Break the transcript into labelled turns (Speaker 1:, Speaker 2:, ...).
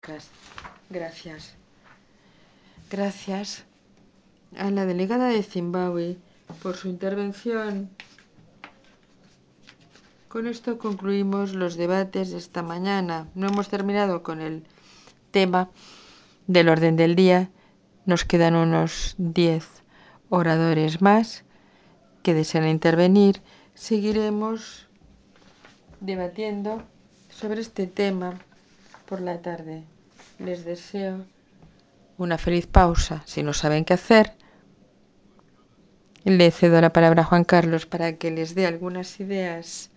Speaker 1: Gracias. Gracias a la delegada de Zimbabue por su intervención. Con esto concluimos los debates de esta mañana. No hemos terminado con el tema del orden del día. Nos quedan unos 10 oradores más que desean intervenir. Seguiremos debatiendo sobre este tema por la tarde. Les deseo una feliz pausa. Si no saben qué hacer, le cedo la palabra a Juan Carlos para que les dé algunas ideas